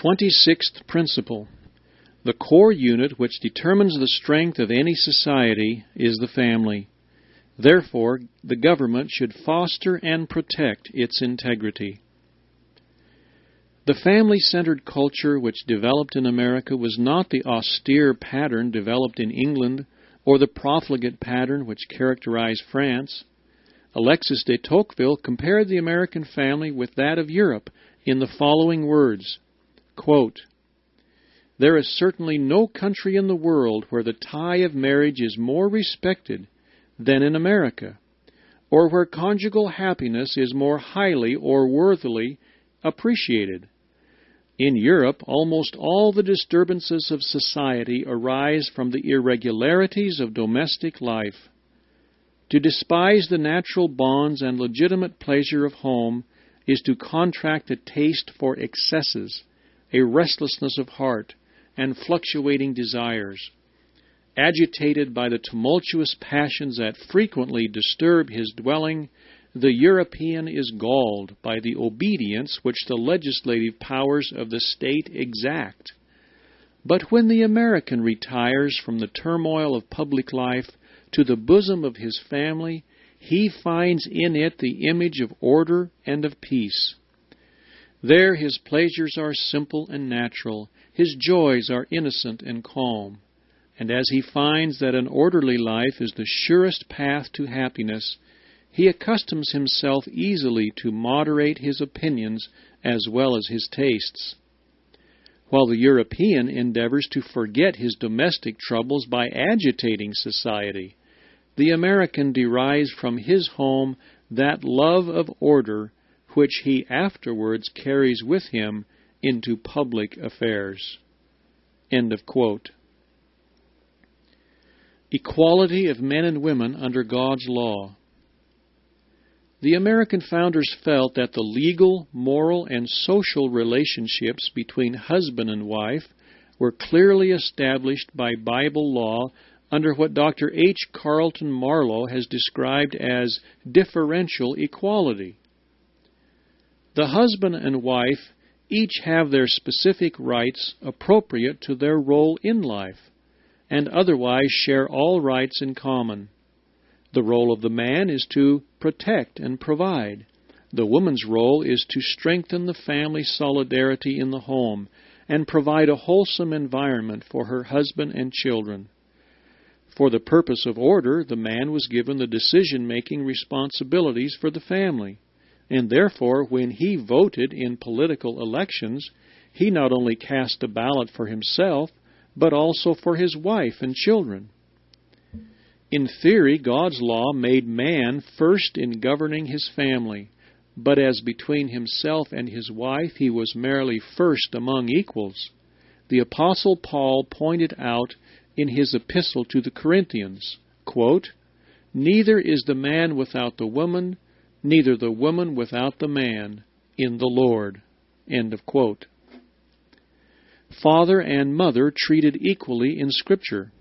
26th principle. The core unit which determines the strength of any society is the family. Therefore, the government should foster and protect its integrity. The family-centered culture which developed in America was not the austere pattern developed in England or the profligate pattern which characterized France. Alexis de Tocqueville compared the American family with that of Europe in the following words, quote, "There is certainly no country in the world where the tie of marriage is more respected than in America, or where conjugal happiness is more highly or worthily appreciated. In Europe, almost all the disturbances of society arise from the irregularities of domestic life. To despise the natural bonds and legitimate pleasure of home is to contract a taste for excesses, a restlessness of heart, and fluctuating desires. Agitated by the tumultuous passions that frequently disturb his dwelling, the European is galled by the obedience which the legislative powers of the state exact. But when the American retires from the turmoil of public life to the bosom of his family, he finds in it the image of order and of peace. There his pleasures are simple and natural, his joys are innocent and calm. And as he finds that an orderly life is the surest path to happiness, he accustoms himself easily to moderate his opinions as well as his tastes. While the European endeavors to forget his domestic troubles by agitating society, the American derives from his home that love of order which he afterwards carries with him into public affairs." End of quote. Equality of men and women under God's law. The American founders felt that the legal, moral, and social relationships between husband and wife were clearly established by Bible law under what Dr. H. Carlton Marlowe has described as differential equality. The husband and wife each have their specific rights appropriate to their role in life, and otherwise share all rights in common. The role of the man is to protect and provide. The woman's role is to strengthen the family solidarity in the home and provide a wholesome environment for her husband and children. For the purpose of order, the man was given the decision-making responsibilities for the family, and therefore when he voted in political elections, he not only cast a ballot for himself, but also for his wife and children. In theory, God's law made man first in governing his family, but as between himself and his wife he was merely first among equals. The Apostle Paul pointed out in his epistle to the Corinthians, quote, "Neither is the man without the woman, neither the woman without the man, in the Lord." End of quote. Father and mother treated equally in Scripture.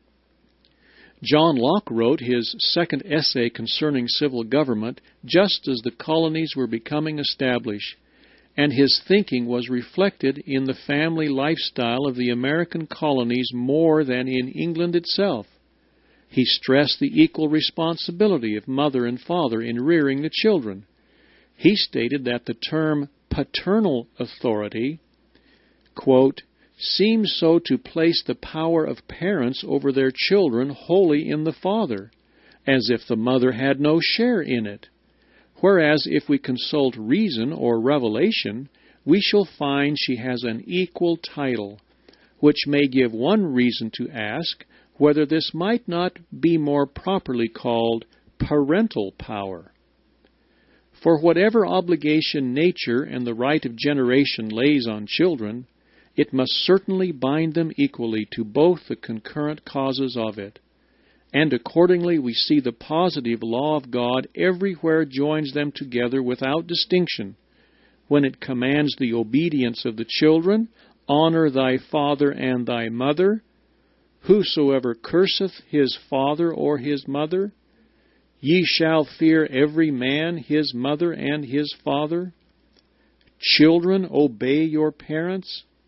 John Locke wrote his second essay concerning civil government just as the colonies were becoming established, and his thinking was reflected in the family lifestyle of the American colonies more than in England itself. He stressed the equal responsibility of mother and father in rearing the children. He stated that the term paternal authority, quote, "seems so to place the power of parents over their children wholly in the father, as if the mother had no share in it. Whereas if we consult reason or revelation, we shall find she has an equal title, which may give one reason to ask whether this might not be more properly called parental power. For whatever obligation nature and the right of generation lays on children, it must certainly bind them equally to both the concurrent causes of it. And accordingly we see the positive law of God everywhere joins them together without distinction, when it commands the obedience of the children, honor thy father and thy mother, whosoever curseth his father or his mother, ye shall fear every man his mother and his father. Children, obey your parents,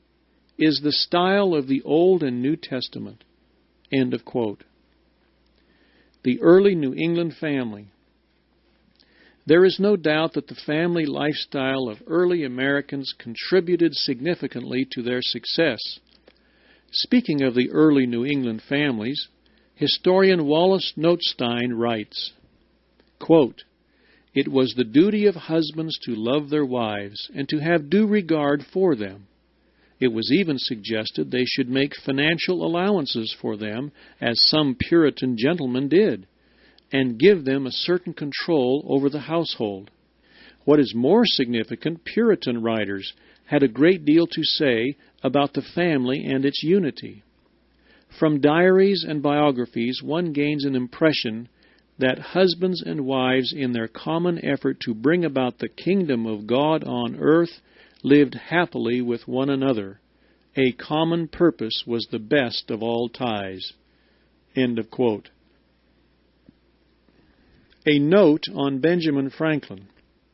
is the style of the Old and New Testament." End of quote. The early New England family. There is no doubt that the family lifestyle of early Americans contributed significantly to their success. Speaking of the early New England families, historian Wallace Notestein writes, quote, "It was the duty of husbands to love their wives and to have due regard for them. It was even suggested they should make financial allowances for them, as some Puritan gentlemen did, and give them a certain control over the household. What is more significant, Puritan writers had a great deal to say about the family and its unity. From diaries and biographies, one gains an impression that husbands and wives, in their common effort to bring about the kingdom of God on earth, lived happily with one another. A common purpose was the best of all ties." End of quote. A note on Benjamin Franklin.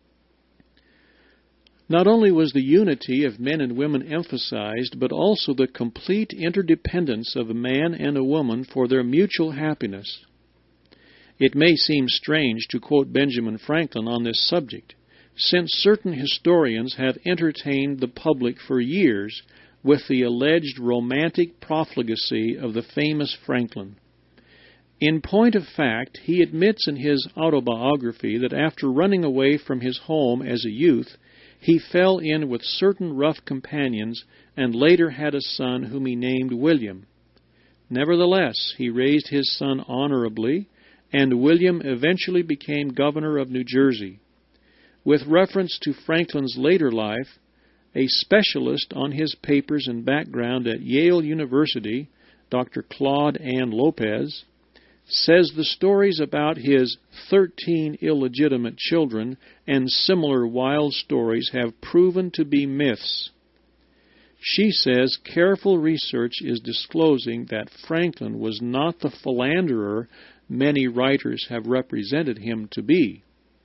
Not only was the unity of men and women emphasized, but also the complete interdependence of a man and a woman for their mutual happiness. It may seem strange to quote Benjamin Franklin on this subject, since certain historians have entertained the public for years with the alleged romantic profligacy of the famous Franklin. In point of fact, he admits in his autobiography that after running away from his home as a youth, he fell in with certain rough companions and later had a son whom he named William. Nevertheless, he raised his son honorably, and William eventually became governor of New Jersey. With reference to Franklin's later life, a specialist on his papers and background at Yale University, Dr. Claude Ann Lopez, says the stories about his 13 illegitimate children and similar wild stories have proven to be myths. She says careful research is disclosing that Franklin was not the philanderer many writers have represented him to be.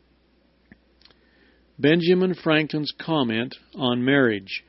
Benjamin Franklin's comment on marriage.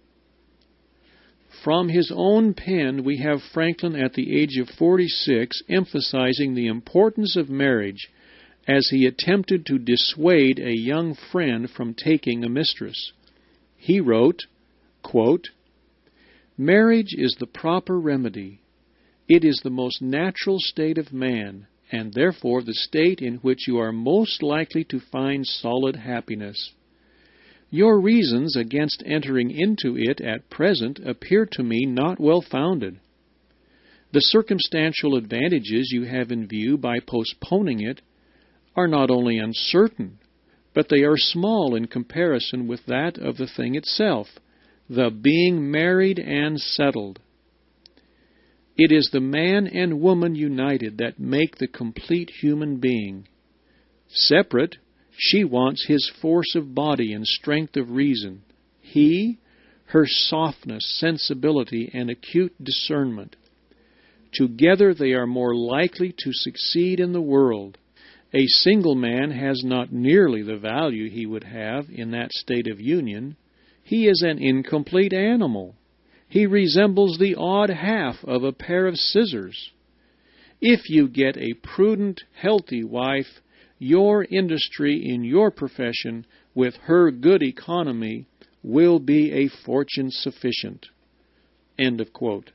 From his own pen, we have Franklin at the age of 46 emphasizing the importance of marriage as he attempted to dissuade a young friend from taking a mistress. He wrote, quote, "Marriage is the proper remedy. It is the most natural state of man, and therefore the state in which you are most likely to find solid happiness. Your reasons against entering into it at present appear to me not well founded. The circumstantial advantages you have in view by postponing it are not only uncertain, but they are small in comparison with that of the thing itself, the being married and settled. It is the man and woman united that make the complete human being. Separate, she wants his force of body and strength of reason. He, her softness, sensibility, and acute discernment. Together they are more likely to succeed in the world. A single man has not nearly the value he would have in that state of union. He is an incomplete animal. He resembles the odd half of a pair of scissors. If you get a prudent, healthy wife, your industry in your profession, with her good economy, will be a fortune sufficient." End of quote.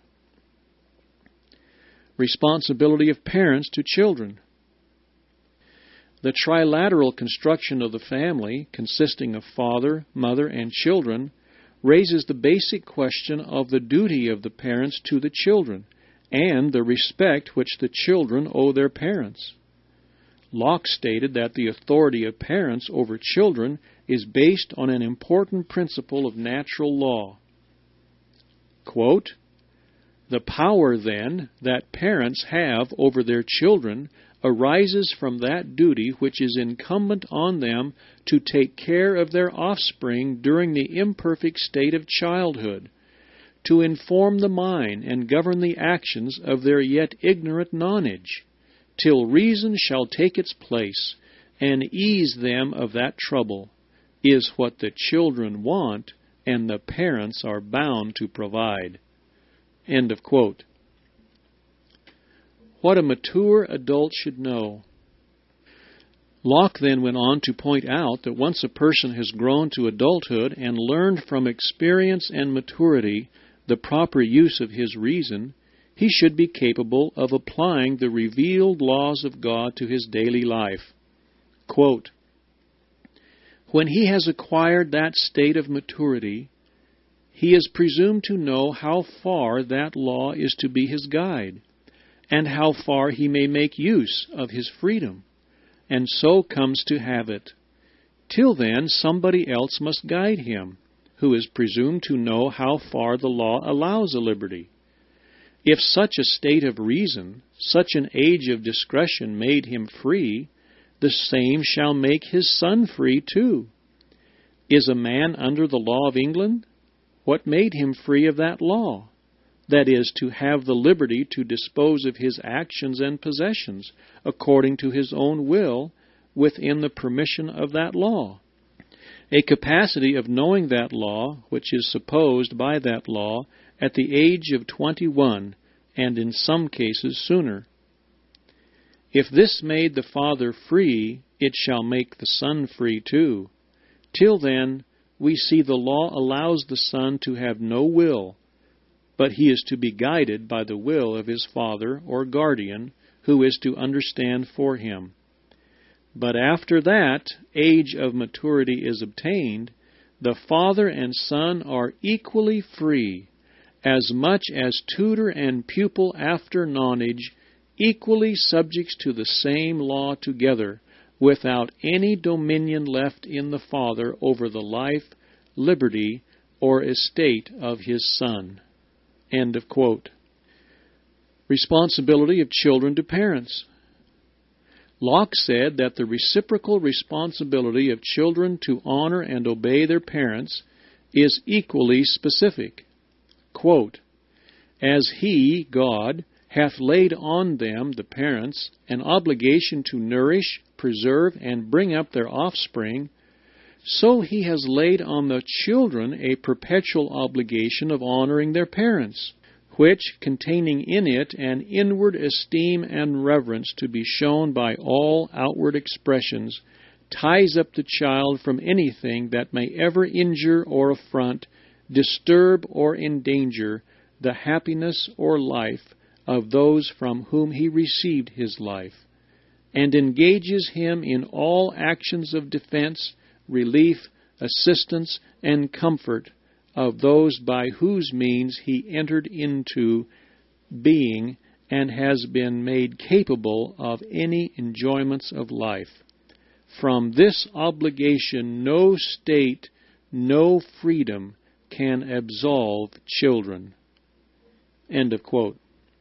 Responsibility of parents to children. The trilateral construction of the family, consisting of father, mother, and children, raises the basic question of the duty of the parents to the children and the respect which the children owe their parents. Locke stated that the authority of parents over children is based on an important principle of natural law. Quote, "The power, then, that parents have over their children arises from that duty which is incumbent on them to take care of their offspring during the imperfect state of childhood, to inform the mind and govern the actions of their yet ignorant nonage, till reason shall take its place and ease them of that trouble, is what the children want and the parents are bound to provide." End of quote. What a mature adult should know. Locke then went on to point out that once a person has grown to adulthood and learned from experience and maturity the proper use of his reason, he should be capable of applying the revealed laws of God to his daily life. Quote, "When he has acquired that state of maturity, he is presumed to know how far that law is to be his guide, and how far he may make use of his freedom, and so comes to have it. Till then, somebody else must guide him, who is presumed to know how far the law allows a liberty. If such a state of reason, such an age of discretion made him free, the same shall make his son free too. Is a man under the law of England? What made him free of that law? That is, to have the liberty to dispose of his actions and possessions according to his own will within the permission of that law. A capacity of knowing that law, which is supposed by that law at the age of 21, and in some cases sooner. If this made the father free, it shall make the son free too. Till then, we see the law allows the son to have no will, but he is to be guided by the will of his father or guardian, who is to understand for him. But after that age of maturity is obtained, the father and son are equally free, as much as tutor and pupil after nonage, equally subject to the same law together, without any dominion left in the father over the life, liberty, or estate of his son." End of quote. Responsibility of children to parents. Locke said that the reciprocal responsibility of children to honor and obey their parents is equally specific. Quote, "As he, God, hath laid on them, the parents, an obligation to nourish, preserve, and bring up their offspring, so he has laid on the children a perpetual obligation of honoring their parents, which, containing in it an inward esteem and reverence to be shown by all outward expressions, ties up the child from anything that may ever injure or affront, disturb or endanger the happiness or life of those from whom he received his life, and engages him in all actions of defense, relief, assistance, and comfort of those by whose means he entered into being and has been made capable of any enjoyments of life. From this obligation no state, no freedom can absolve children." End of quote.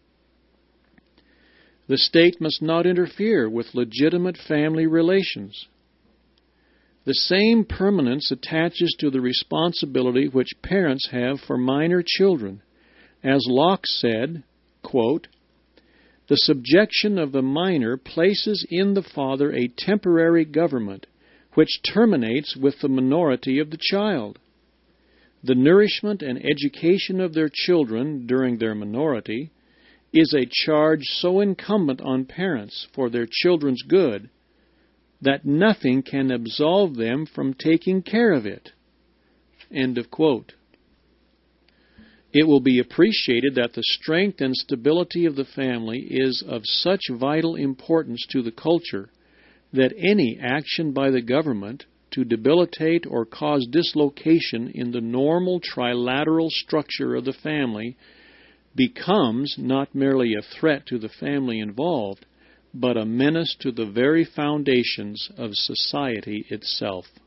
The state must not interfere with legitimate family relations. The same permanence attaches to the responsibility which parents have for minor children. As Locke said, quote, "The subjection of the minor places in the father a temporary government, which terminates with the minority of the child. The nourishment and education of their children during their minority is a charge so incumbent on parents for their children's good that nothing can absolve them from taking care of it." End of quote. It will be appreciated that the strength and stability of the family is of such vital importance to the culture that any action by the government to debilitate or cause dislocation in the normal trilateral structure of the family becomes not merely a threat to the family involved, but a menace to the very foundations of society itself.